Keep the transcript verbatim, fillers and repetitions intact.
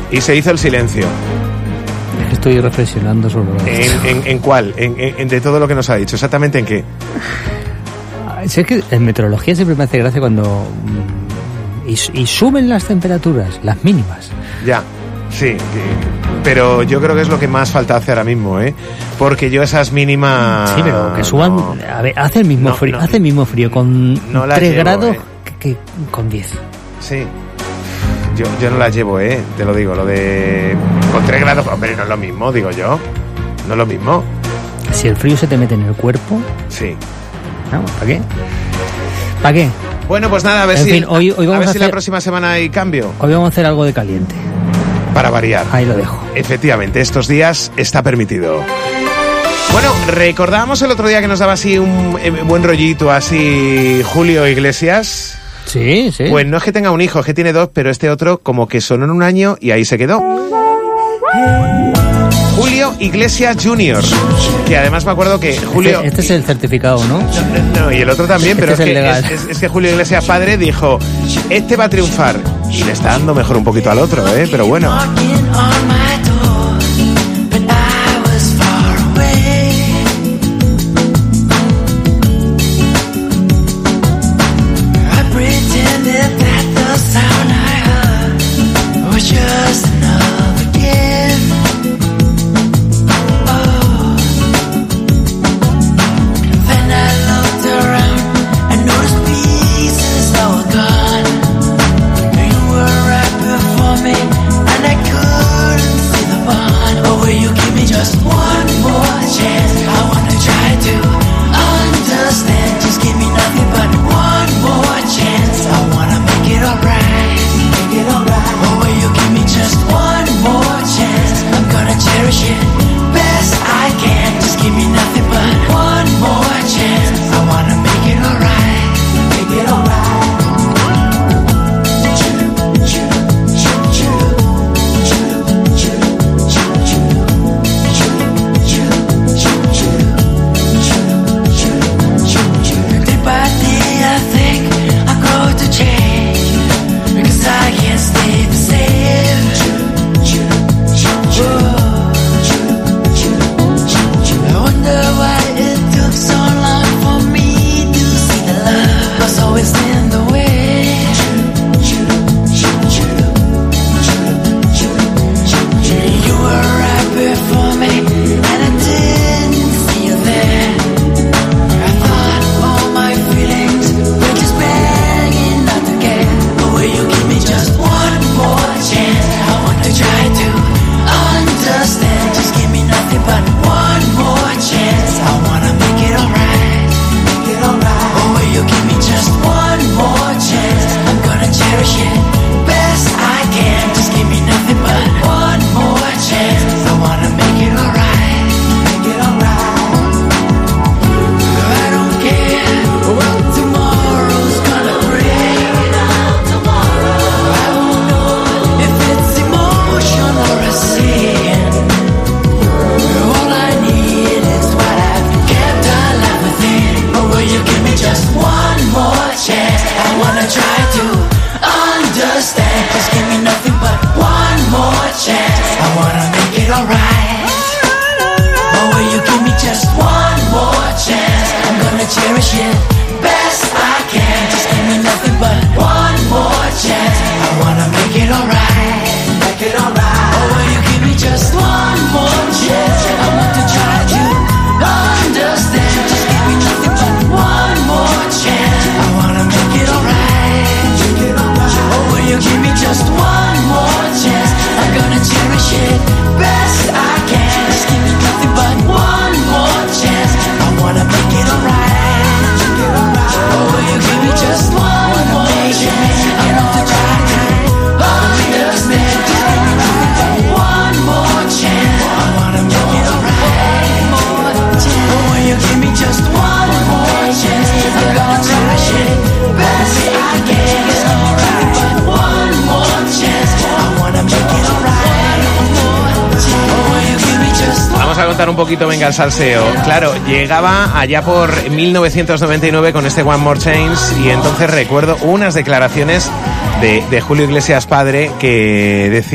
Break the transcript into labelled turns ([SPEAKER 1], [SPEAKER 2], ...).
[SPEAKER 1] y se hizo el silencio.
[SPEAKER 2] Estoy reflexionando sobre lo
[SPEAKER 1] ¿En, en, en cuál? En, en, de todo lo que nos ha dicho. ¿Exactamente en qué?
[SPEAKER 2] Si es que en meteorología siempre me hace gracia cuando... Y, y suben las temperaturas, las mínimas.
[SPEAKER 1] Ya, sí. Pero yo creo que es lo que más falta hace ahora mismo, ¿eh? Porque yo esas mínimas...
[SPEAKER 2] Sí, pero que suban...
[SPEAKER 1] No.
[SPEAKER 2] A ver, hace el mismo
[SPEAKER 1] no,
[SPEAKER 2] frío,
[SPEAKER 1] no,
[SPEAKER 2] hace el mismo frío con
[SPEAKER 1] no
[SPEAKER 2] tres
[SPEAKER 1] llevo,
[SPEAKER 2] grados
[SPEAKER 1] eh.
[SPEAKER 2] que, que con diez.
[SPEAKER 1] Sí. Yo, yo no las llevo, ¿eh? Te lo digo, lo de... Con tres grados, hombre, no es lo mismo, digo yo. No es lo mismo.
[SPEAKER 2] Si el frío se te mete en el cuerpo...
[SPEAKER 1] Sí.
[SPEAKER 2] No, ¿para qué? ¿Para qué?
[SPEAKER 1] Bueno, pues nada, a ver,
[SPEAKER 2] en
[SPEAKER 1] si,
[SPEAKER 2] fin, hoy, hoy vamos
[SPEAKER 1] a ver
[SPEAKER 2] a
[SPEAKER 1] si
[SPEAKER 2] hacer,
[SPEAKER 1] la próxima semana hay cambio.
[SPEAKER 2] Hoy vamos a hacer algo de caliente.
[SPEAKER 1] Para variar.
[SPEAKER 2] Ahí lo dejo.
[SPEAKER 1] Efectivamente, estos días está permitido. Bueno, recordábamos el otro día que nos daba así un eh, buen rollito, así Julio Iglesias.
[SPEAKER 2] Sí, sí.
[SPEAKER 1] Pues no es que tenga un hijo, es que tiene dos, pero este otro como que sonó en un año y ahí se quedó. Julio Iglesias junior Que además me acuerdo que Julio...
[SPEAKER 2] Este, este es el certificado, ¿no?
[SPEAKER 1] No, no, no, y el otro también, pero
[SPEAKER 2] este
[SPEAKER 1] es,
[SPEAKER 2] es,
[SPEAKER 1] que, es, es, es que Julio Iglesias padre dijo, este va a triunfar. Y le está dando mejor un poquito al otro, ¿eh? Pero bueno. Un poquito venga el salseo. Claro, llegaba allá por mil novecientos noventa y nueve con este One More Chance y entonces recuerdo unas declaraciones de, de Julio Iglesias padre que decía